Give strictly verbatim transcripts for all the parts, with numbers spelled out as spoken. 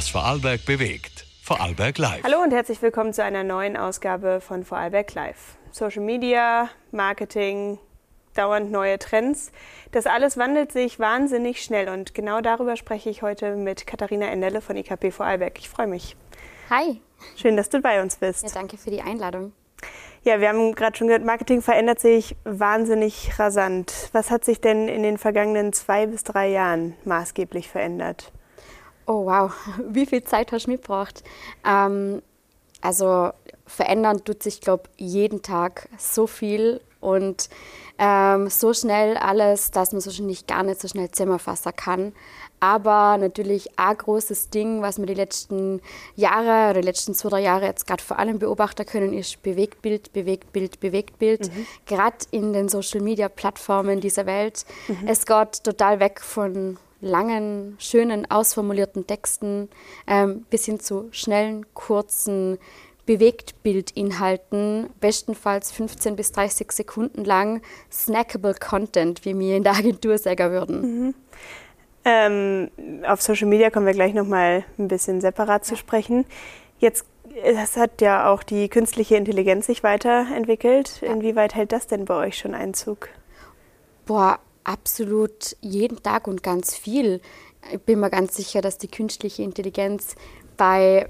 was Vorarlberg bewegt. Vorarlberg Live. Hallo und herzlich willkommen zu einer neuen Ausgabe von Vorarlberg Live. Social Media, Marketing, dauernd neue Trends. Das alles wandelt sich wahnsinnig schnell und genau darüber spreche ich heute mit Katharina Endele von I K P Vorarlberg. Ich freue mich. Hi. Schön, dass du bei uns bist. Ja, danke für die Einladung. Ja, wir haben gerade schon gehört, Marketing verändert sich wahnsinnig rasant. Was hat sich denn in den vergangenen zwei bis drei Jahren maßgeblich verändert? Oh wow, wie viel Zeit hast du mitgebracht? Ähm, also verändern tut sich, glaube ich, jeden Tag so viel und ähm, so schnell alles, dass man es wahrscheinlich gar nicht so schnell zusammenfassen kann. Aber natürlich ein großes Ding, was wir die letzten Jahre oder die letzten zwei, drei Jahre jetzt gerade vor allem beobachten können, ist Bewegtbild, Bewegtbild, Bewegtbild. Mhm. Gerade in den Social-Media-Plattformen dieser Welt. Mhm. Es geht total weg von langen, schönen, ausformulierten Texten ähm, bis hin zu schnellen, kurzen Bewegtbildinhalten, bestenfalls fünfzehn bis dreißig Sekunden lang snackable Content, wie wir in der Agentur sagen würden. Mhm. Ähm, auf Social Media kommen wir gleich nochmal ein bisschen separat zu sprechen. Jetzt es hat ja auch die künstliche Intelligenz sich weiterentwickelt. Ja. Inwieweit hält das denn bei euch schon Einzug? Boah, absolut jeden Tag und ganz viel. Ich bin mir ganz sicher, dass die künstliche Intelligenz bei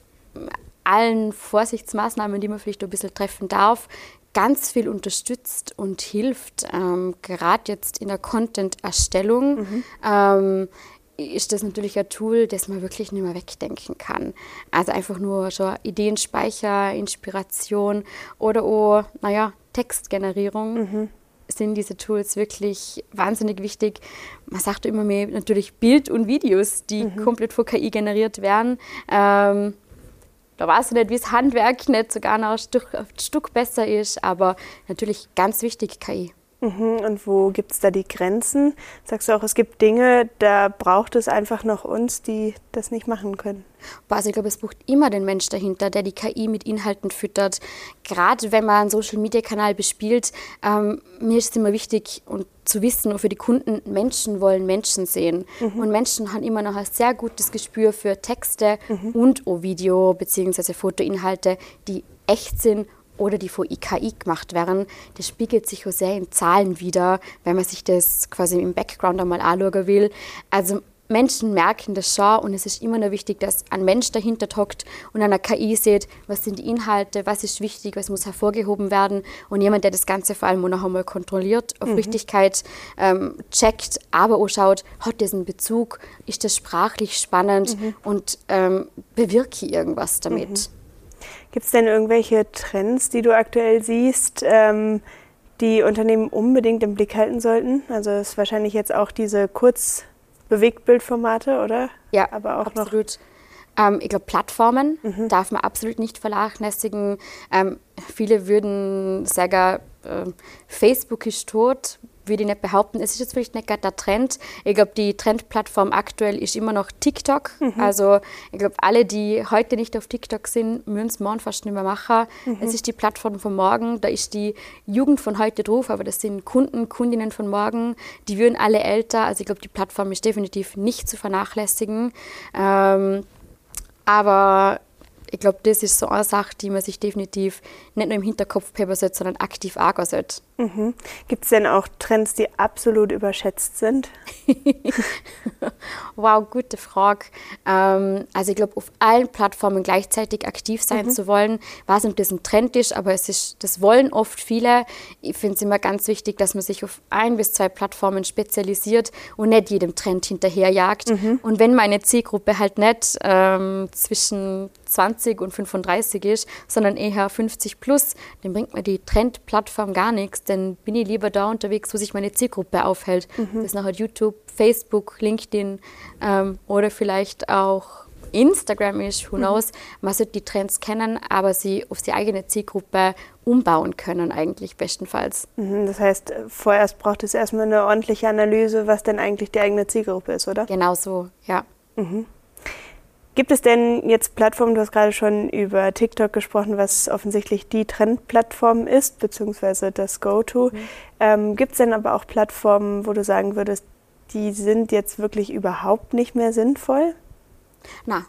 allen Vorsichtsmaßnahmen, die man vielleicht ein bisschen treffen darf, ganz viel unterstützt und hilft. Ähm, gerade jetzt in der Content-Erstellung mhm. ähm, ist das natürlich ein Tool, das man wirklich nicht mehr wegdenken kann. Also einfach nur schon Ideenspeicher, Inspiration oder auch, naja, Textgenerierung. Mhm. Sind diese Tools wirklich wahnsinnig wichtig. Man sagt immer mehr natürlich Bild und Videos, die mhm. komplett von K I generiert werden. Ähm, da weiß ich nicht, wie das Handwerk nicht sogar noch ein Stück, ein Stück besser ist, aber natürlich ganz wichtig K I. Mhm. Und wo gibt es da die Grenzen? Sagst du auch, es gibt Dinge, da braucht es einfach noch uns, die das nicht machen können? Also ich glaube, es braucht immer den Mensch dahinter, der die K I mit Inhalten füttert. Gerade wenn man einen Social-Media-Kanal bespielt, ähm, mir ist es immer wichtig und zu wissen, auch für die Kunden, Menschen wollen Menschen sehen. Mhm. Und Menschen haben immer noch ein sehr gutes Gespür für Texte mhm. und auch Video- bzw. Fotoinhalte, die echt sind oder die von K I gemacht werden. Das spiegelt sich auch sehr in Zahlen wider, wenn man sich das quasi im Background einmal anschauen will. Also Menschen merken das schon und es ist immer noch wichtig, dass ein Mensch dahinter hockt und an der K I sieht, was sind die Inhalte, was ist wichtig, was muss hervorgehoben werden und jemand, der das Ganze vor allem noch einmal kontrolliert, auf mhm. Richtigkeit ähm, checkt, aber auch schaut, hat das einen Bezug, ist das sprachlich spannend mhm. und ähm, bewirke ich irgendwas damit. Mhm. Gibt es denn irgendwelche Trends, die du aktuell siehst, ähm, die Unternehmen unbedingt im Blick halten sollten? Also es ist wahrscheinlich jetzt auch diese Kurzbewegtbildformate, oder? Ja, aber auch absolut. Ähm, ich glaube, Plattformen mhm. darf man absolut nicht vernachlässigen. Ähm, viele würden sagen, äh, Facebook ist tot. Würde ich nicht behaupten. Es ist jetzt vielleicht nicht gerade der Trend. Ich glaube, die Trendplattform aktuell ist immer noch TikTok. Mhm. Also ich glaube, alle, die heute nicht auf TikTok sind, müssen es morgen fast nicht mehr machen. Mhm. Es ist die Plattform von morgen, da ist die Jugend von heute drauf, aber das sind Kunden, Kundinnen von morgen, die würden alle älter. Also ich glaube, die Plattform ist definitiv nicht zu vernachlässigen. Ähm, aber ich glaube, das ist so eine Sache, die man sich definitiv nicht nur im Hinterkopf behält, sondern aktiv angehen sollte. Mhm. Gibt es denn auch Trends, die absolut überschätzt sind? Wow, gute Frage. Ähm, also ich glaube, auf allen Plattformen gleichzeitig aktiv sein mhm. zu wollen, weiß nicht, ob das ein Trend ist, aber es ist, das wollen oft viele. Ich finde es immer ganz wichtig, dass man sich auf ein bis zwei Plattformen spezialisiert und nicht jedem Trend hinterherjagt. Mhm. Und wenn meine Zielgruppe halt nicht ähm, zwischen zwanzig und fünfunddreißig ist, sondern eher fünfzig plus, dann bringt mir die Trendplattform gar nichts. Dann bin ich lieber da unterwegs, wo sich meine Zielgruppe aufhält. Mhm. Das ist nachher YouTube, Facebook, LinkedIn ähm, oder vielleicht auch Instagram ist, who knows. Mhm. Man sollte die Trends kennen, aber sie auf die eigene Zielgruppe umbauen können eigentlich bestenfalls. Mhm, das heißt, vorerst braucht es erstmal eine ordentliche Analyse, was denn eigentlich die eigene Zielgruppe ist, oder? Genau so, ja. Mhm. Gibt es denn jetzt Plattformen, du hast gerade schon über TikTok gesprochen, was offensichtlich die Trendplattform ist, beziehungsweise das Go-To. Mhm. Ähm, gibt es denn aber auch Plattformen, wo du sagen würdest, die sind jetzt wirklich überhaupt nicht mehr sinnvoll? Na,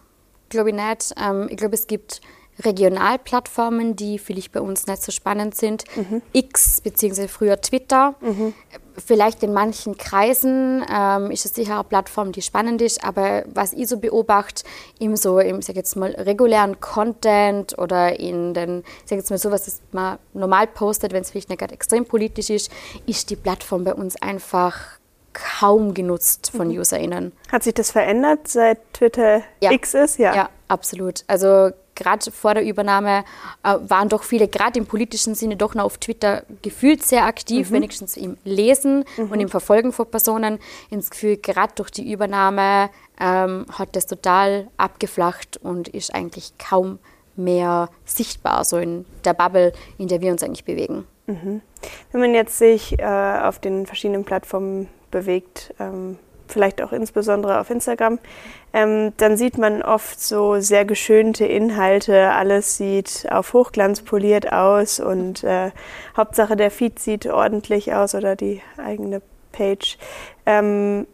glaube ich nicht. Ähm, ich glaube, es gibt Regionalplattformen, die vielleicht bei uns nicht so spannend sind. Mhm. X, beziehungsweise früher Twitter. Mhm. Vielleicht in manchen Kreisen ähm, ist es sicher eine Plattform, die spannend ist, aber was ich so beobachte, im so, im, sag jetzt mal, regulären Content oder in den, ich sag jetzt mal sowas, das man normal postet, wenn es vielleicht nicht gerade extrem politisch ist, ist die Plattform bei uns einfach kaum genutzt von mhm. UserInnen. Hat sich das verändert, seit Twitter ja. X ist? Ja, ja, absolut. Also gerade vor der Übernahme äh, waren doch viele, gerade im politischen Sinne, doch noch auf Twitter gefühlt sehr aktiv, mhm. wenigstens im Lesen mhm. und im Verfolgen von Personen. Ins Gefühl, gerade durch die Übernahme ähm, hat das total abgeflacht und ist eigentlich kaum mehr sichtbar, so in der Bubble, in der wir uns eigentlich bewegen. Mhm. Wenn man jetzt sich äh, auf den verschiedenen Plattformen bewegt, ähm, vielleicht auch insbesondere auf Instagram, ähm, dann sieht man oft so sehr geschönte Inhalte. Alles sieht auf Hochglanz poliert aus und äh, Hauptsache der Feed sieht ordentlich aus oder die eigene Page. Ähm,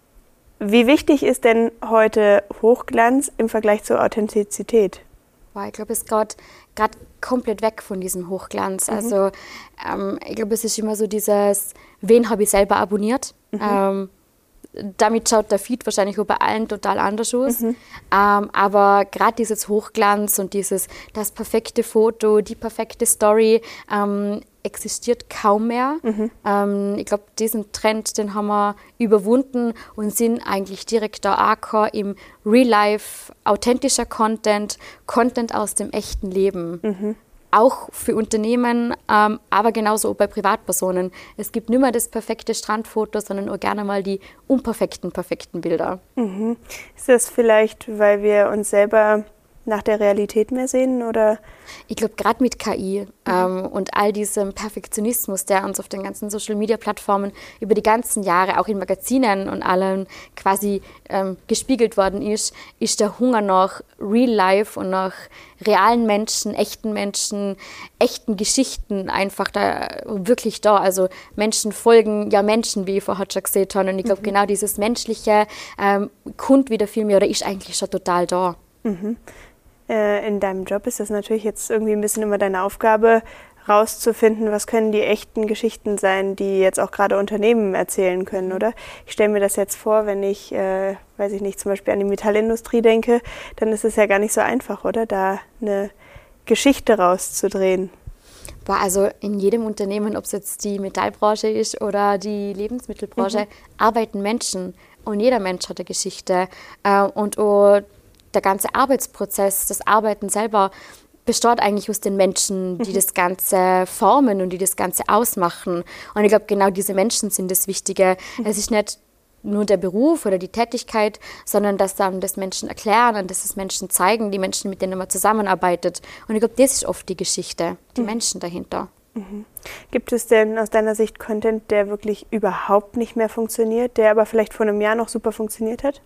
wie wichtig ist denn heute Hochglanz im Vergleich zur Authentizität? Ich glaube, es ist gerade komplett weg von diesem Hochglanz. Mhm. Also ähm, ich glaube, es ist immer so dieses, wen habe ich selber abonniert? Mhm. Ähm, damit schaut der Feed wahrscheinlich bei allen total anders aus. Mhm. Ähm, aber gerade dieses Hochglanz und dieses, das perfekte Foto, die perfekte Story ähm, existiert kaum mehr. Mhm. Ähm, ich glaube, diesen Trend, den haben wir überwunden und sind eigentlich direkt da angekommen im Real-Life, authentischer Content, Content aus dem echten Leben. Mhm. Auch für Unternehmen, ähm, aber genauso auch bei Privatpersonen. Es gibt nicht mehr das perfekte Strandfoto, sondern auch gerne mal die unperfekten, perfekten Bilder. Mhm. Ist das vielleicht, weil wir uns selber nach der Realität mehr sehen, oder? Ich glaube, gerade mit K I mhm. ähm, und all diesem Perfektionismus, der uns auf den ganzen Social-Media-Plattformen über die ganzen Jahre, auch in Magazinen und allem quasi ähm, gespiegelt worden ist, ist der Hunger nach Real-Life und nach realen Menschen, echten Menschen, echten Geschichten einfach da wirklich da. Also Menschen folgen ja Menschen, wie ich vorher schon gesehen habe. Und ich glaube, mhm. genau dieses Menschliche ähm, kommt wieder viel mehr oder ist eigentlich schon total da. Mhm. In deinem Job ist das natürlich jetzt irgendwie ein bisschen immer deine Aufgabe, rauszufinden, was können die echten Geschichten sein, die jetzt auch gerade Unternehmen erzählen können, oder? Ich stelle mir das jetzt vor, wenn ich, äh, weiß ich nicht, zum Beispiel an die Metallindustrie denke, dann ist es ja gar nicht so einfach, oder? Da eine Geschichte rauszudrehen. Also in jedem Unternehmen, ob es jetzt die Metallbranche ist oder die Lebensmittelbranche, mhm. arbeiten Menschen und jeder Mensch hat eine Geschichte. Und auch der ganze Arbeitsprozess, das Arbeiten selber besteht eigentlich aus den Menschen, die mhm. das Ganze formen und die das Ganze ausmachen. Und ich glaube, genau diese Menschen sind das Wichtige. Mhm. Es ist nicht nur der Beruf oder die Tätigkeit, sondern dass dann das Menschen erklären und dass es Menschen zeigen, die Menschen, mit denen man zusammenarbeitet. Und ich glaube, das ist oft die Geschichte, die mhm. Menschen dahinter. Mhm. Gibt es denn aus deiner Sicht Content, der wirklich überhaupt nicht mehr funktioniert, der aber vielleicht vor einem Jahr noch super funktioniert hat?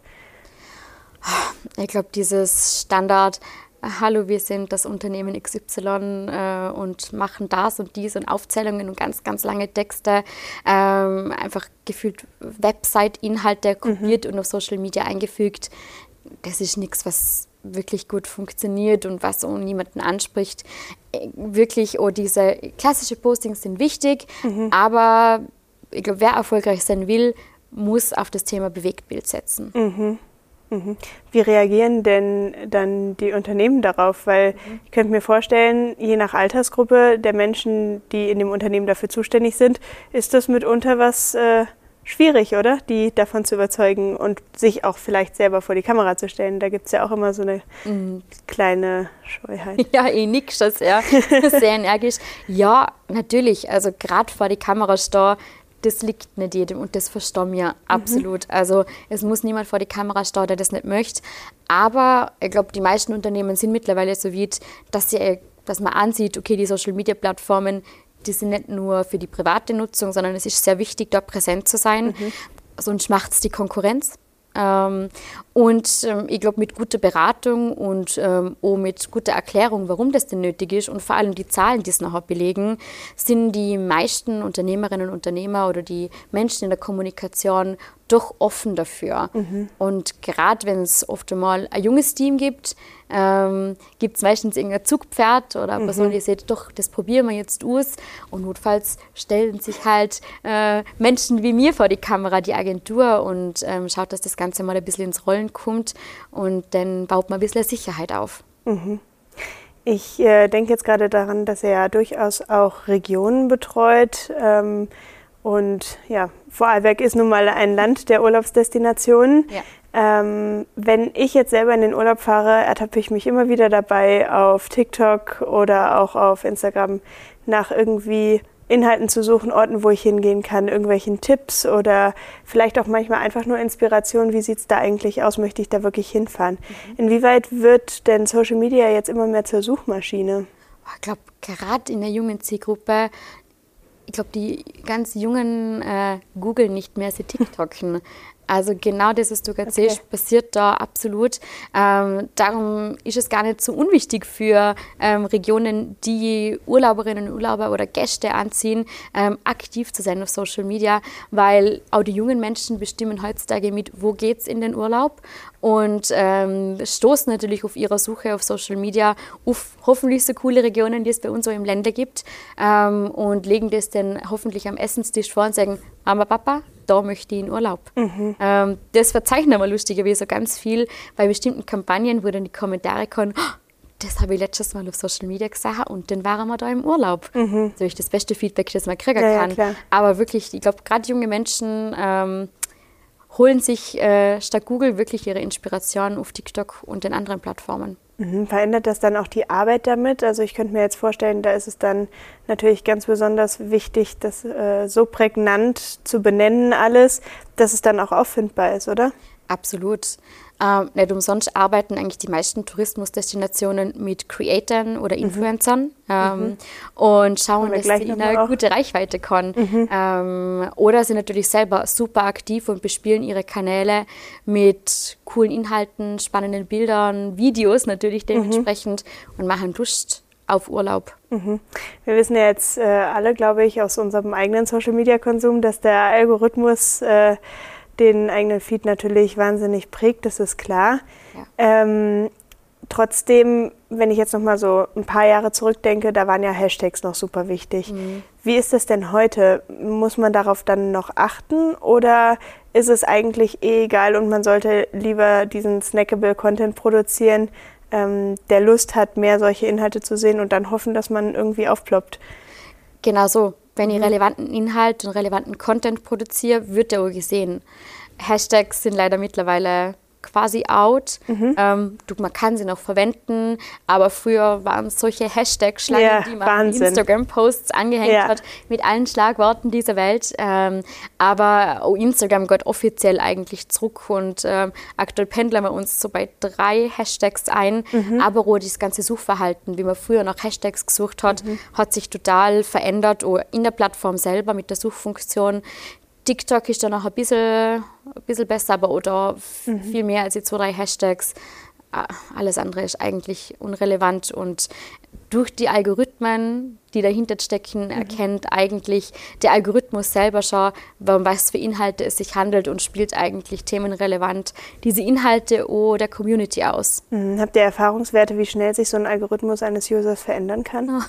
Ich glaube, dieses Standard, hallo, wir sind das Unternehmen X Y äh, und machen das und dies und Aufzählungen und ganz, ganz lange Texte, ähm, einfach gefühlt Website-Inhalte kopiert mhm. und auf Social Media eingefügt. Das ist nichts, was wirklich gut funktioniert und was auch niemanden anspricht. Wirklich, oh, diese klassischen Postings sind wichtig, mhm. aber ich glaube, wer erfolgreich sein will, muss auf das Thema Bewegtbild setzen. Mhm. Wie reagieren denn dann die Unternehmen darauf? Weil mhm. ich könnte mir vorstellen, je nach Altersgruppe der Menschen, die in dem Unternehmen dafür zuständig sind, ist das mitunter was äh, schwierig, oder? Die davon zu überzeugen und sich auch vielleicht selber vor die Kamera zu stellen. Da gibt es ja auch immer so eine mhm. kleine Scheuheit. Ja, ich nick schon sehr, sehr energisch. Ja, natürlich. Also gerade vor die Kamera stehen, das liegt nicht jedem und das verstehen wir absolut. Mhm. Also es muss niemand vor die Kamera stehen, der das nicht möchte. Aber ich glaube, die meisten Unternehmen sind mittlerweile so weit, dass, sie, dass man ansieht, okay, die Social-Media-Plattformen, die sind nicht nur für die private Nutzung, sondern es ist sehr wichtig, da präsent zu sein. Mhm. Sonst macht es die Konkurrenz. Ähm, und ähm, ich glaube, mit guter Beratung und ähm, auch mit guter Erklärung, warum das denn nötig ist und vor allem die Zahlen, die es nachher belegen, sind die meisten Unternehmerinnen und Unternehmer oder die Menschen in der Kommunikation doch offen dafür. Mhm. Und gerade wenn es oft einmal ein junges Team gibt, ähm, gibt es meistens irgendein Zugpferd oder eine Person, die sagt, doch, das probieren wir jetzt aus. Und notfalls stellen sich halt äh, Menschen wie mir vor die Kamera, die Agentur, und ähm, schaut, dass das Ganze mal ein bisschen ins Rollen kommt, und dann baut man ein bisschen Sicherheit auf. Mhm. Ich äh, denke jetzt gerade daran, dass er ja durchaus auch Regionen betreut. Ähm, und ja, Vorarlberg ist nun mal ein Land der Urlaubsdestinationen. Ja. Ähm, wenn ich jetzt selber in den Urlaub fahre, ertappe ich mich immer wieder dabei, auf TikTok oder auch auf Instagram nach irgendwie Inhalten zu suchen, Orten, wo ich hingehen kann, irgendwelchen Tipps oder vielleicht auch manchmal einfach nur Inspiration. Wie sieht es da eigentlich aus? Möchte ich da wirklich hinfahren? Mhm. Inwieweit wird denn Social Media jetzt immer mehr zur Suchmaschine? Ich glaube, gerade in der jungen Zielgruppe, ich glaube, die ganz Jungen äh, googeln nicht mehr, sie TikToken. Also genau das, was du gerade okay. siehst, passiert da absolut. Ähm, darum ist es gar nicht so unwichtig für ähm, Regionen, die Urlauberinnen und Urlauber oder Gäste anziehen, ähm, aktiv zu sein auf Social Media, weil auch die jungen Menschen bestimmen heutzutage mit, wo geht's in den Urlaub, und ähm, stoßen natürlich auf ihrer Suche auf Social Media auf hoffentlich so coole Regionen, die es bei uns so im Ländle gibt, ähm, und legen das dann hoffentlich am Essenstisch vor und sagen, Mama, Papa, da möchte ich in Urlaub. Mhm. Ähm, das verzeichnen wir lustigerweise ganz viel bei bestimmten Kampagnen, wo dann die Kommentare kommen, oh, das habe ich letztes Mal auf Social Media gesehen und dann waren wir da im Urlaub. Mhm. Das ist das beste Feedback, das man kriegen ja, kann. Ja, aber wirklich, ich glaube, gerade junge Menschen ähm, holen sich äh, statt Google wirklich ihre Inspiration auf TikTok und den anderen Plattformen. Mhm. Verändert das dann auch die Arbeit damit? Also ich könnte mir jetzt vorstellen, da ist es dann natürlich ganz besonders wichtig, das äh, so prägnant zu benennen alles, dass es dann auch auffindbar ist, oder? Absolut. Ähm, nicht umsonst arbeiten eigentlich die meisten Tourismusdestinationen mit Creatern oder Influencern mhm. ähm, mhm. und schauen, dass sie in eine gute Reichweite kommen. Mhm. Ähm, oder sind natürlich selber super aktiv und bespielen ihre Kanäle mit coolen Inhalten, spannenden Bildern, Videos natürlich dementsprechend mhm. und machen Lust auf Urlaub. Mhm. Wir wissen ja jetzt äh, alle, glaube ich, aus unserem eigenen Social-Media-Konsum, dass der Algorithmus äh, den eigenen Feed natürlich wahnsinnig prägt, das ist klar. Ja. Ähm, trotzdem, wenn ich jetzt noch mal so ein paar Jahre zurückdenke, da waren ja Hashtags noch super wichtig. Mhm. Wie ist das denn heute? Muss man darauf dann noch achten oder ist es eigentlich eh egal und man sollte lieber diesen snackable Content produzieren, ähm, der Lust hat, mehr solche Inhalte zu sehen und dann hoffen, dass man irgendwie aufploppt? Genau so. Wenn ich relevanten Inhalt und relevanten Content produziere, wird der auch gesehen. Hashtags sind leider mittlerweile quasi out. Mhm. Ähm, du, man kann sie noch verwenden, aber früher waren es solche Hashtag-Schlangen, ja, die man in Instagram-Posts angehängt ja. hat, mit allen Schlagworten dieser Welt. Ähm, aber auch Instagram geht offiziell eigentlich zurück und ähm, aktuell pendeln wir uns so bei drei Hashtags ein. Mhm. Aber auch das ganze Suchverhalten, wie man früher nach Hashtags gesucht hat, mhm. hat sich total verändert, auch in der Plattform selber mit der Suchfunktion. TikTok ist dann noch ein bisschen, ein bisschen besser, aber oder mhm. viel mehr als die zwei, drei Hashtags. Alles andere ist eigentlich unrelevant und durch die Algorithmen, die dahinter stecken, mhm. erkennt eigentlich der Algorithmus selber schon, um was für Inhalte es sich handelt und spielt eigentlich themenrelevant diese Inhalte auch der Community aus. Mhm. Habt ihr Erfahrungswerte, wie schnell sich so ein Algorithmus eines Users verändern kann?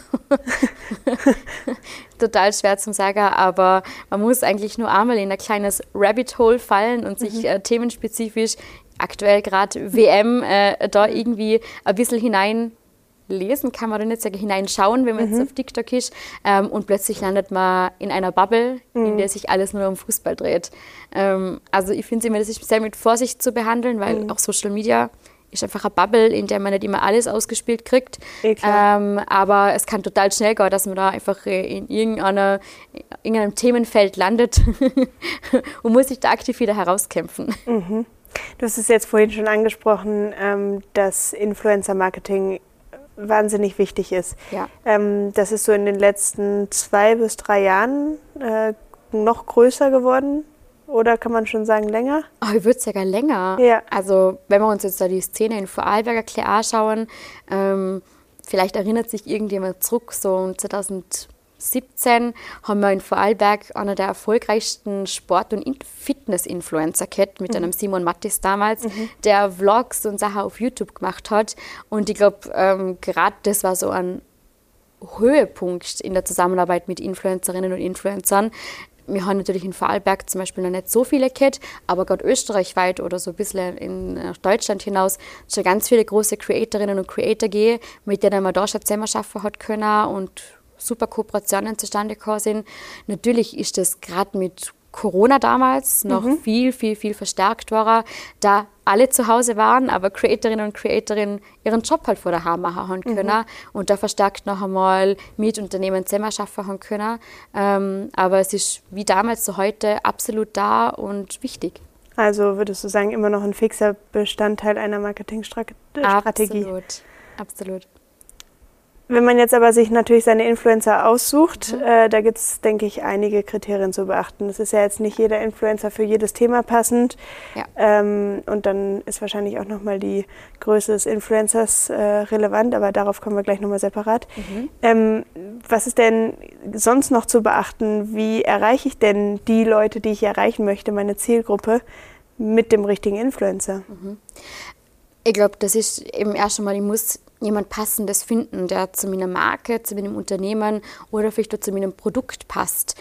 Total schwer zu sagen, aber man muss eigentlich nur einmal in ein kleines Rabbit Hole fallen und sich mhm. äh, themenspezifisch, aktuell gerade W M, äh, da irgendwie ein bisschen hineinlesen, kann man da nicht sagen, hineinschauen, wenn man mhm. jetzt auf TikTok ist. Ähm, und plötzlich landet man in einer Bubble, mhm. in der sich alles nur um Fußball dreht. Ähm, also ich finde immer, das ist sehr mit Vorsicht zu behandeln, weil mhm. auch Social Media ist einfach eine Bubble, in der man nicht immer alles ausgespielt kriegt. Ähm, aber es kann total schnell gehen, dass man da einfach in irgendeiner, irgendeinem Themenfeld landet und muss sich da aktiv wieder herauskämpfen. Mhm. Du hast es jetzt vorhin schon angesprochen, ähm, dass Influencer-Marketing wahnsinnig wichtig ist. Ja. Ähm, das ist so in den letzten zwei bis drei Jahren äh, noch größer geworden. Oder kann man schon sagen, länger? Oh, ich würde sogar länger. Ja. Also wenn wir uns jetzt da die Szene in Vorarlberg ein bisschen anschauen, ähm, vielleicht erinnert sich irgendjemand zurück, so zwanzig siebzehn haben wir in Vorarlberg einer der erfolgreichsten Sport- und Fitness-Influencer gehabt, mit mhm. einem Simon Mattis damals, mhm. der Vlogs und Sachen auf YouTube gemacht hat. Und ich glaube, ähm, gerade das war so ein Höhepunkt in der Zusammenarbeit mit Influencerinnen und Influencern. Wir haben natürlich in Vorarlberg zum Beispiel noch nicht so viele gehabt, aber gerade österreichweit oder so ein bisschen in Deutschland hinaus schon ganz viele große Creatorinnen und Creator gehen, mit denen man da schon zusammen arbeiten hat können und super Kooperationen zustande gekommen sind. Natürlich ist das gerade mit Corona damals noch mhm. viel, viel, viel verstärkt worden, da alle zu Hause waren, aber Creatorinnen und Creatorinnen ihren Job halt vor daheim machen haben können mhm. und da verstärkt noch einmal mit Unternehmen zusammen arbeiten haben können. Ähm, aber es ist wie damals so heute absolut da und wichtig. Also würdest du sagen, immer noch ein fixer Bestandteil einer Marketingstrategie? Absolut, absolut. Wenn man jetzt aber sich natürlich seine Influencer aussucht, mhm. äh, da gibt es, denke ich, einige Kriterien zu beachten. Es ist ja jetzt nicht jeder Influencer für jedes Thema passend. Ja. Ähm, und dann ist wahrscheinlich auch nochmal die Größe des Influencers äh, relevant, aber darauf kommen wir gleich nochmal separat. Mhm. Ähm, was ist denn sonst noch zu beachten? Wie erreiche ich denn die Leute, die ich erreichen möchte, meine Zielgruppe, mit dem richtigen Influencer? Mhm. Ich glaube, das ist eben erst einmal, ich muss jemand Passendes finden, der zu meiner Marke, zu meinem Unternehmen oder vielleicht auch zu meinem Produkt passt.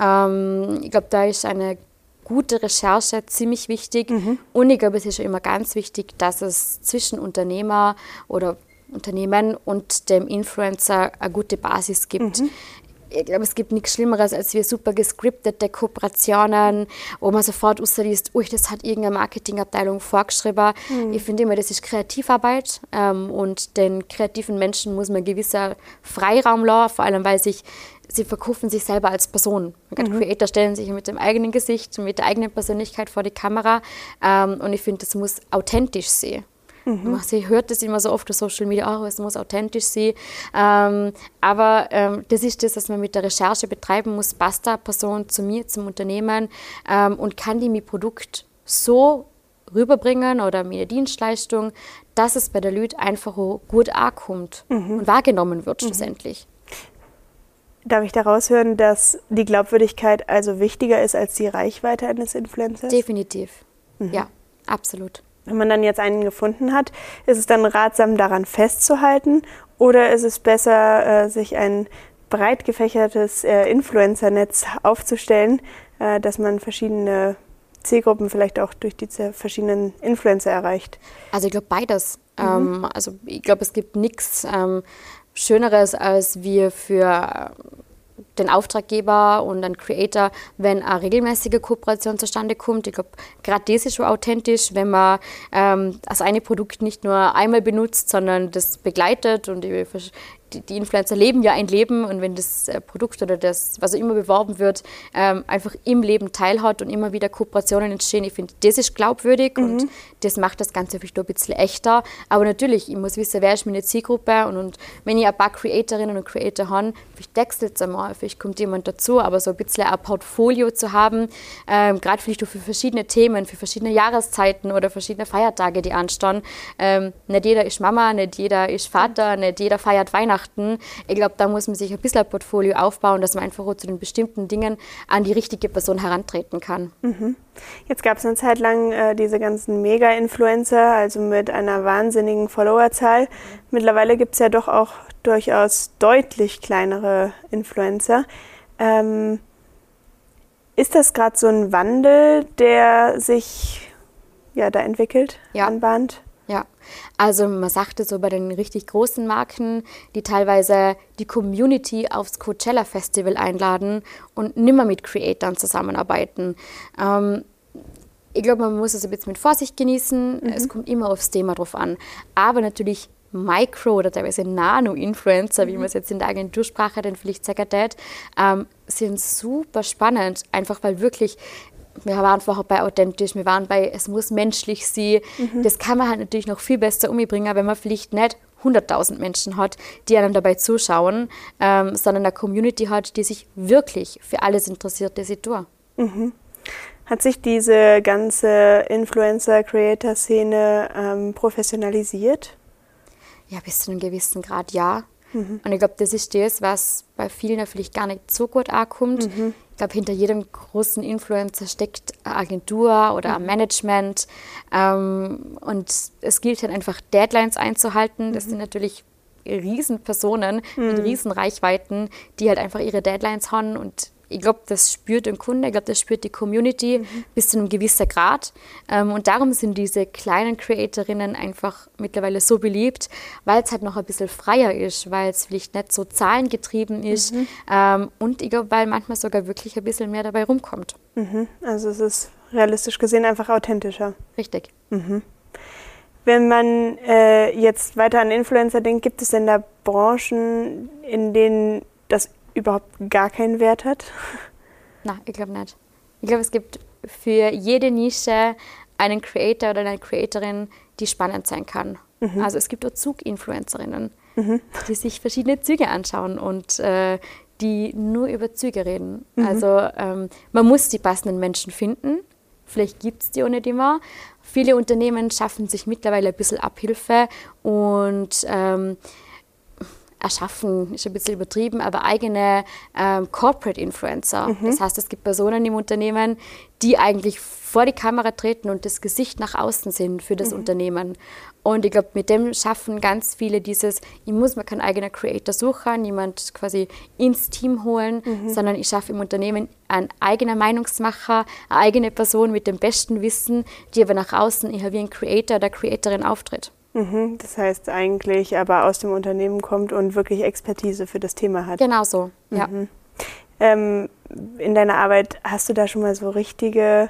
Ähm, ich glaube, da ist eine gute Recherche ziemlich wichtig. Mhm. Und ich glaube, es ist schon immer ganz wichtig, dass es zwischen Unternehmer oder Unternehmen und dem Influencer eine gute Basis gibt. Mhm. Ich glaube, es gibt nichts Schlimmeres als wir super gescriptete Kooperationen, wo man sofort rausliest, oh, das hat irgendeine Marketingabteilung vorgeschrieben. Mhm. Ich finde immer, das ist Kreativarbeit ähm, und den kreativen Menschen muss man einen gewissen Freiraum lassen, vor allem, weil sich, sie verkaufen sich selber als Person. Mhm. Creator stellen sich mit dem eigenen Gesicht, mit der eigenen Persönlichkeit vor die Kamera ähm, und ich finde, das muss authentisch sein. Mhm. Man hört das immer so oft auf Social Media, oh, es muss authentisch sein. Ähm, aber ähm, das ist das, was man mit der Recherche betreiben muss. Passt da eine Person zu mir, zum Unternehmen ähm, und kann die mein Produkt so rüberbringen oder meine Dienstleistung, dass es bei der Leute einfach gut ankommt mhm. und wahrgenommen wird mhm. schlussendlich. Darf ich daraus hören, dass die Glaubwürdigkeit also wichtiger ist als die Reichweite eines Influencers? Definitiv, mhm. ja, absolut. Wenn man dann jetzt einen gefunden hat, ist es dann ratsam, daran festzuhalten oder ist es besser, sich ein breit gefächertes Influencer-Netz aufzustellen, dass man verschiedene Zielgruppen vielleicht auch durch diese verschiedenen Influencer erreicht? Also ich glaube beides. Mhm. Ähm, also ich glaube, es gibt nichts ähm, Schöneres, als wir für den Auftraggeber und den Creator, wenn eine regelmäßige Kooperation zustande kommt. Ich glaube, gerade das ist schon authentisch, wenn man ähm, das eine Produkt nicht nur einmal benutzt, sondern das begleitet und die, die Influencer leben ja ein Leben und wenn das Produkt oder das, was auch immer beworben wird, ähm, einfach im Leben teilhat und immer wieder Kooperationen entstehen, ich finde, das ist glaubwürdig mhm. und das macht das Ganze vielleicht ein bisschen echter. Aber natürlich, ich muss wissen, wer ist meine Zielgruppe und, und wenn ich ein paar Creatorinnen und Creator habe, vielleicht wechselt es einmal, vielleicht kommt jemand dazu, aber so ein bisschen ein Portfolio zu haben, ähm, gerade vielleicht auch für verschiedene Themen, für verschiedene Jahreszeiten oder verschiedene Feiertage, die anstehen. Ähm, nicht jeder ist Mama, nicht jeder ist Vater, nicht jeder feiert Weihnachten. Ich glaube, da muss man sich ein bisschen ein Portfolio aufbauen, dass man einfach zu den bestimmten Dingen an die richtige Person herantreten kann. Mhm. Jetzt gab es eine Zeit lang äh, diese ganzen Mega-Influencer, also mit einer wahnsinnigen Followerzahl. Mhm. Mittlerweile gibt es ja doch auch durchaus deutlich kleinere Influencer. Ähm, ist das gerade so ein Wandel, der sich ja, da entwickelt, ja. anbahnt? Ja, also man sagte so bei den richtig großen Marken, die teilweise die Community aufs Coachella Festival einladen und nimmer mit Creatoren zusammenarbeiten. Ähm, ich glaube, man muss es ein bisschen mit Vorsicht genießen. Mhm. Es kommt immer aufs Thema drauf an. Aber natürlich Micro- oder teilweise Nano-Influencer, mhm. wie man es jetzt in der Agentursprache dann vielleicht sagt, ähm, sind super spannend, einfach weil wirklich wir waren vorher bei authentisch, wir waren bei, es muss menschlich sein. Mhm. Das kann man halt natürlich noch viel besser umbringen, wenn man vielleicht nicht hunderttausend Menschen hat, die einem dabei zuschauen, ähm, sondern eine Community hat, die sich wirklich für alles interessiert, das sie tun. Mhm. Hat sich diese ganze Influencer-Creator-Szene ähm, professionalisiert? Ja, bis zu einem gewissen Grad ja. Mhm. Und ich glaube, das ist das, was bei vielen vielleicht gar nicht so gut ankommt. Mhm. Ich glaube, hinter jedem großen Influencer steckt eine Agentur oder ein Management. Ähm, und es gilt halt einfach, Deadlines einzuhalten. Das mhm. sind natürlich Riesenpersonen mhm. mit Riesenreichweiten, die halt einfach ihre Deadlines haben. Und ich glaube, das spürt ein Kunde, ich glaube, das spürt die Community mhm. bis zu einem gewissen Grad. Ähm, und darum sind diese kleinen Creatorinnen einfach mittlerweile so beliebt, weil es halt noch ein bisschen freier ist, weil es vielleicht nicht so zahlengetrieben ist. Mhm. Ähm, und ich glaube, weil manchmal sogar wirklich ein bisschen mehr dabei rumkommt. Mhm. Also es ist realistisch gesehen einfach authentischer. Richtig. Mhm. Wenn man äh, jetzt weiter an Influencer denkt, gibt es denn da Branchen, in denen das überhaupt gar keinen Wert hat? Nein, ich glaube nicht. Ich glaube, es gibt für jede Nische einen Creator oder eine Creatorin, die spannend sein kann. Mhm. Also es gibt auch Zug-Influencerinnen, mhm. die sich verschiedene Züge anschauen und äh, die nur über Züge reden. Mhm. Also ähm, man muss die passenden Menschen finden. Vielleicht gibt es die auch nicht immer. Viele Unternehmen schaffen sich mittlerweile ein bisschen Abhilfe und ähm, erschaffen, ist ein bisschen übertrieben, aber eigene ähm, Corporate Influencer. Mhm. Das heißt, es gibt Personen im Unternehmen, die eigentlich vor die Kamera treten und das Gesicht nach außen sind für das mhm. Unternehmen. Und ich glaube, mit dem schaffen ganz viele dieses, ich muss mir keinen eigenen Creator suchen, jemand quasi ins Team holen, mhm. sondern ich schaffe im Unternehmen einen eigenen Meinungsmacher, eine eigene Person mit dem besten Wissen, die aber nach außen eher wie ein Creator oder Creatorin auftritt. Mhm, das heißt eigentlich aber aus dem Unternehmen kommt und wirklich Expertise für das Thema hat. Genau so, ja. Mhm. Ähm, in deiner Arbeit hast du da schon mal so richtige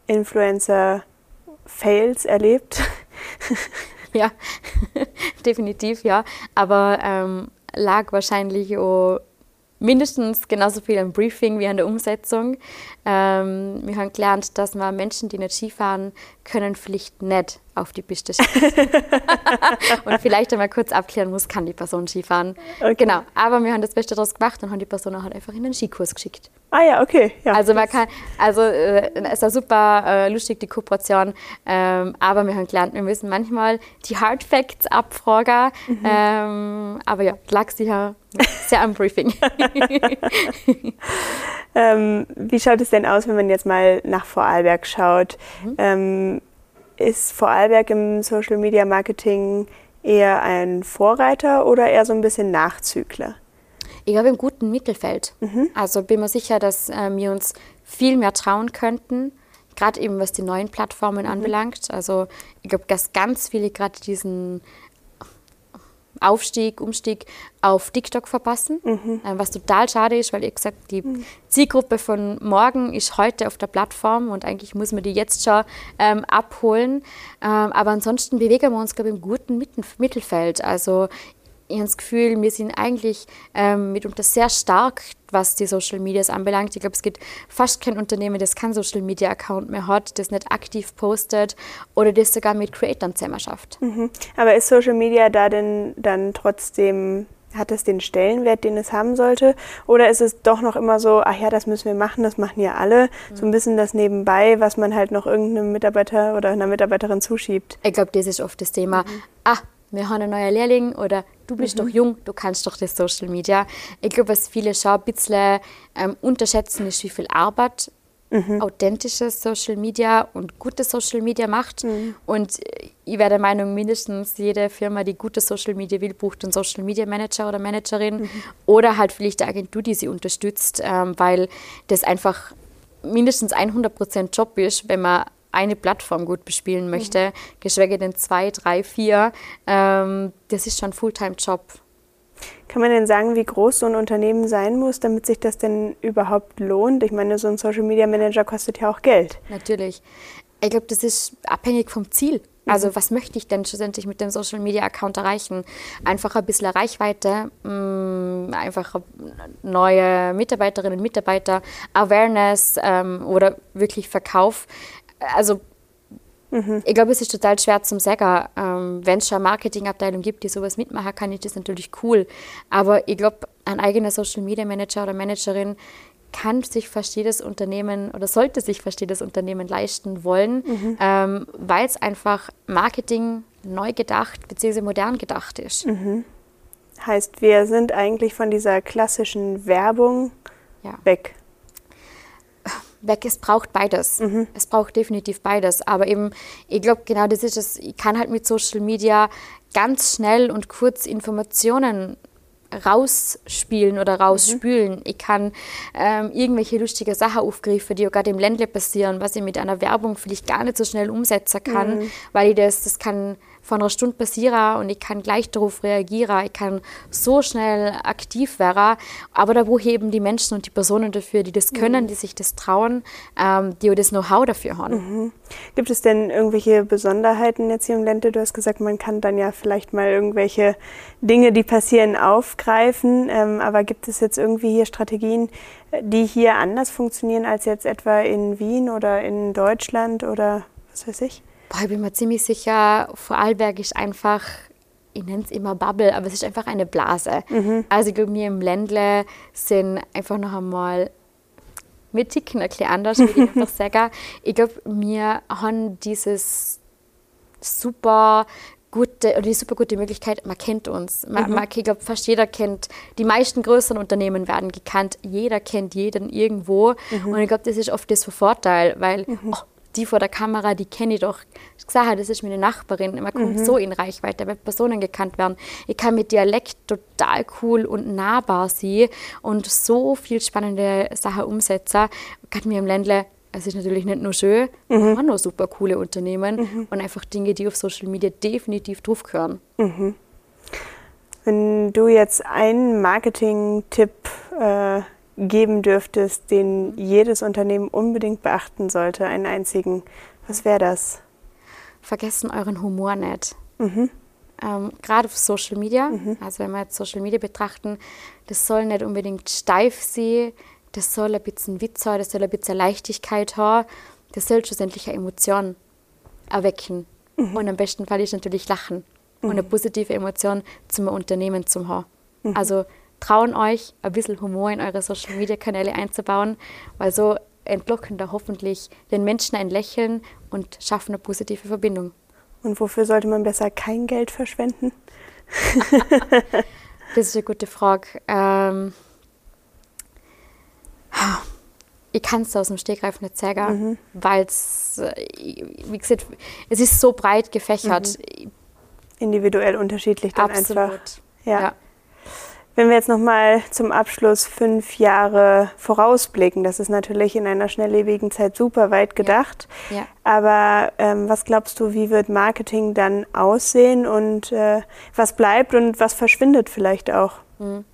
Influencer-Fails erlebt? Ja, definitiv, ja. Aber ähm, lag wahrscheinlich auch mindestens genauso viel am Briefing wie an der Umsetzung. Ähm, wir haben gelernt, dass man Menschen, die nicht Skifahren können, vielleicht nicht auf die Piste schicken. Und vielleicht einmal kurz abklären muss, kann die Person Skifahren. Okay. Genau, aber wir haben das Beste daraus gemacht und haben die Person auch halt einfach in den Skikurs geschickt. Ah ja, okay. Ja, also man kann, also äh, es war super äh, lustig, die Kooperation, ähm, aber wir haben gelernt, wir müssen manchmal die Hard Facts abfragen, mhm. ähm, aber ja, lag sicher sehr am Briefing. ähm, wie schaut es denn aus, wenn man jetzt mal nach Vorarlberg schaut? Mhm. Ähm, ist Vorarlberg im Social Media Marketing eher ein Vorreiter oder eher so ein bisschen Nachzügler? Ich glaube im guten Mittelfeld. Mhm. Also bin mir sicher, dass äh, wir uns viel mehr trauen könnten, gerade eben was die neuen Plattformen mhm. anbelangt. Also ich glaube, dass ganz viele gerade diesen Aufstieg, Umstieg auf TikTok verpassen, mhm. äh, was total schade ist, weil ich gesagt, die mhm. Zielgruppe von morgen ist heute auf der Plattform und eigentlich muss man die jetzt schon ähm, abholen. Ähm, aber ansonsten bewegen wir uns, glaube ich, im guten Mittelfeld. Also ich habe das Gefühl, wir sind eigentlich ähm, mitunter sehr stark, was die Social Medias anbelangt. Ich glaube, es gibt fast kein Unternehmen, das keinen Social Media Account mehr hat, das nicht aktiv postet oder das sogar mit Creatoren zusammen schafft. Mhm. Aber ist Social Media da denn dann trotzdem, hat es den Stellenwert, den es haben sollte? Oder ist es doch noch immer so, ach ja, das müssen wir machen, das machen ja alle, mhm. so ein bisschen das Nebenbei, was man halt noch irgendeinem Mitarbeiter oder einer Mitarbeiterin zuschiebt? Ich glaube, das ist oft das Thema. Mhm. Ah, wir haben einen neuen Lehrling oder du bist mhm. doch jung, du kannst doch das Social Media. Ich glaube, was viele schon ein bisschen ähm, unterschätzen, ist, wie viel Arbeit mhm. authentisches Social Media und gutes Social Media macht. Mhm. Und ich wäre der Meinung, mindestens jede Firma, die gutes Social Media will, braucht einen Social Media Manager oder Managerin mhm. oder halt vielleicht eine Agentur, die sie unterstützt, ähm, weil das einfach mindestens hundert Prozent Job ist, wenn man eine Plattform gut bespielen möchte, mhm. geschweige denn zwei, drei, vier. Ähm, das ist schon ein Fulltime-Job. Kann man denn sagen, wie groß so ein Unternehmen sein muss, damit sich das denn überhaupt lohnt? Ich meine, so ein Social-Media-Manager kostet ja auch Geld. Natürlich. Ich glaube, das ist abhängig vom Ziel. Also mhm. was möchte ich denn schlussendlich mit dem Social-Media-Account erreichen? Einfach ein bisschen Reichweite, mh, einfach neue Mitarbeiterinnen und Mitarbeiter, Awareness ähm, oder wirklich Verkauf. Also mhm. ich glaube, es ist total schwer zum sagen. Ähm, wenn es schon eine Marketingabteilung gibt, die sowas mitmachen kann, ist das natürlich cool. Aber ich glaube, ein eigener Social-Media-Manager oder Managerin kann sich fast jedes Unternehmen oder sollte sich fast jedes Unternehmen leisten wollen, mhm. ähm, weil es einfach Marketing neu gedacht bzw. modern gedacht ist. Mhm. Heißt, wir sind eigentlich von dieser klassischen Werbung Ja. weg. Weg, es braucht beides. Mhm. Es braucht definitiv beides. Aber eben, ich glaube, genau das ist es. Ich kann halt mit Social Media ganz schnell und kurz Informationen rausspielen oder rausspülen. Mhm. Ich kann ähm, irgendwelche lustige Sachen aufgreifen, die auch gerade im Ländle passieren, was ich mit einer Werbung vielleicht gar nicht so schnell umsetzen kann, mhm. weil ich das, das kann von einer Stunde passieren und ich kann gleich darauf reagieren. Ich kann so schnell aktiv werden. Aber da wo eben die Menschen und die Personen dafür, die das können, mhm. die sich das trauen, ähm, die auch das Know-how dafür haben. Mhm. Gibt es denn irgendwelche Besonderheiten jetzt hier im Ländle? Du hast gesagt, man kann dann ja vielleicht mal irgendwelche Dinge, die passieren, aufgreifen. Ähm, aber gibt es jetzt irgendwie hier Strategien, die hier anders funktionieren als jetzt etwa in Wien oder in Deutschland oder was weiß ich? Boah, ich bin mir ziemlich sicher, Vorarlberg ist einfach, ich nenne es immer Bubble, aber es ist einfach eine Blase. Mhm. Also ich glaube, wir im Ländle sind einfach noch einmal, wir ticken ein bisschen anders, würde ich einfach sagen. Ich glaube, wir haben dieses super gute, oder die super gute Möglichkeit, man kennt uns. Man, mhm. man, ich glaube, fast jeder kennt, die meisten größeren Unternehmen werden gekannt, jeder kennt jeden irgendwo. Mhm. Und ich glaube, das ist oft das Vorteil, weil mhm. oh, die vor der Kamera, die kenne ich doch. Ich gesagt, das ist meine Nachbarin. Man kommt mhm. so in Reichweite, weil Personen gekannt werden. Ich kann mit Dialekt total cool und nahbar sein und so viel spannende Sachen umsetzen. Gerade mir im Ländle, es ist natürlich nicht nur schön, mhm. wir haben noch super coole Unternehmen mhm. und einfach Dinge, die auf Social Media definitiv draufgehören. Mhm. Wenn du jetzt einen Marketing-Tipp äh, geben dürftest, den jedes Unternehmen unbedingt beachten sollte, einen einzigen, was wäre das? Vergessen euren Humor nicht. Mhm. Ähm, Gerade auf Social Media, mhm. also wenn wir jetzt Social Media betrachten, das soll nicht unbedingt steif sein, das soll ein bisschen Witz haben, das soll ein bisschen Leichtigkeit haben, das soll schlussendlich eine Emotion erwecken. Mhm. Und am besten Fall ist natürlich Lachen mhm. und eine positive Emotion zum Unternehmen zu haben. Mhm. Also trauen euch, ein bisschen Humor in eure Social-Media-Kanäle einzubauen, weil so entlocken da hoffentlich den Menschen ein Lächeln und schaffen eine positive Verbindung. Und wofür sollte man besser kein Geld verschwenden? Das ist eine gute Frage. Ähm, ich kann es aus dem Stegreif nicht sagen, mhm. weil es, wie gesagt, es ist so breit gefächert. Mhm. Individuell unterschiedlich dann Absolut. einfach. Ja. Ja. Wenn wir jetzt nochmal zum Abschluss fünf Jahre vorausblicken, das ist natürlich in einer schnelllebigen Zeit super weit gedacht. Ja. Ja. Aber ähm, was glaubst du, wie wird Marketing dann aussehen und äh, was bleibt und was verschwindet vielleicht auch? Mhm.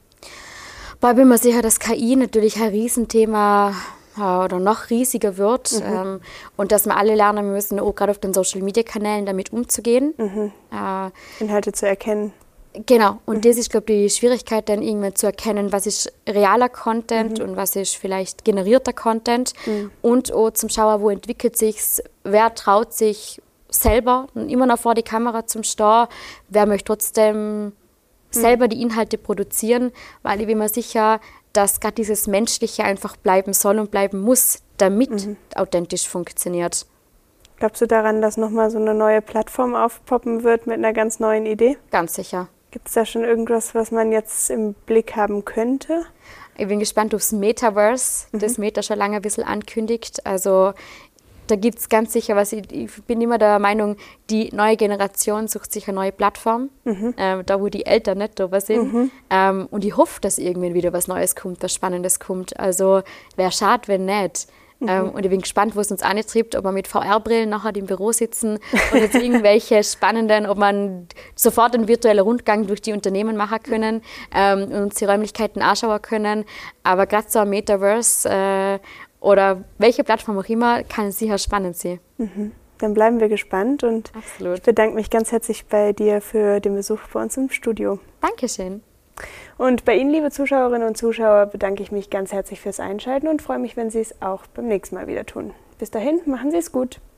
Ich bin mir sicher, dass K I natürlich ein Riesenthema oder noch riesiger wird mhm. ähm, und dass wir alle lernen müssen, auch gerade auf den Social-Media-Kanälen damit umzugehen. Mhm. Äh, Inhalte zu erkennen. Genau, und mhm. das ist, glaube ich, die Schwierigkeit, dann irgendwann zu erkennen, was ist realer Content mhm. und was ist vielleicht generierter Content mhm. und auch zum Schauen, wo entwickelt sich's, wer traut sich selber immer noch vor die Kamera zum Stehen, wer möchte trotzdem mhm. selber die Inhalte produzieren, weil ich bin mir sicher, dass gerade dieses Menschliche einfach bleiben soll und bleiben muss, damit mhm. authentisch funktioniert. Glaubst du daran, dass nochmal so eine neue Plattform aufpoppen wird mit einer ganz neuen Idee? Ganz sicher. Gibt es da schon irgendwas, was man jetzt im Blick haben könnte? Ich bin gespannt aufs Metaverse, mhm. das Meta schon lange ein bisschen ankündigt. Also da gibt es ganz sicher was. Ich, ich bin immer der Meinung, die neue Generation sucht sich eine neue Plattform, mhm. ähm, da wo die Eltern nicht drüber sind. Mhm. Ähm, und ich hoffe, dass irgendwann wieder was Neues kommt, was Spannendes kommt. Also wäre schade, wenn nicht. Mhm. Ähm, und ich bin gespannt, wo es uns antreibt, ob wir mit V R-Brillen nachher im Büro sitzen und jetzt irgendwelche spannenden, ob man sofort einen virtuellen Rundgang durch die Unternehmen machen können ähm, und uns die Räumlichkeiten anschauen können. Aber gerade so ein Metaverse äh, oder welche Plattform auch immer, kann sicher spannend sein. Mhm. Dann bleiben wir gespannt und Absolut. Ich bedanke mich ganz herzlich bei dir für den Besuch bei uns im Studio. Dankeschön. Und bei Ihnen, liebe Zuschauerinnen und Zuschauer, bedanke ich mich ganz herzlich fürs Einschalten und freue mich, wenn Sie es auch beim nächsten Mal wieder tun. Bis dahin, machen Sie es gut.